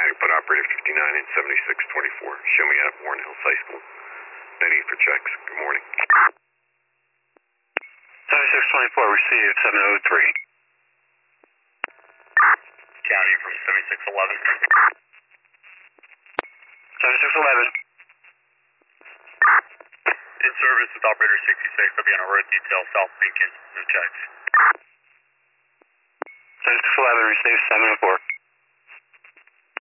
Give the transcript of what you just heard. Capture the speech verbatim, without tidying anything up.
put operator fifty-nine in seventy-six twenty-four. Show me at Warren Hills High School. No need for checks. Good morning. seventy-six twenty-four, received seven oh three. County from seventy-six eleven. seventy-six eleven. In service with operator sixty-six. I'll be on a road detail South Lincoln. No checks. seventy-six eleven, received seven oh four.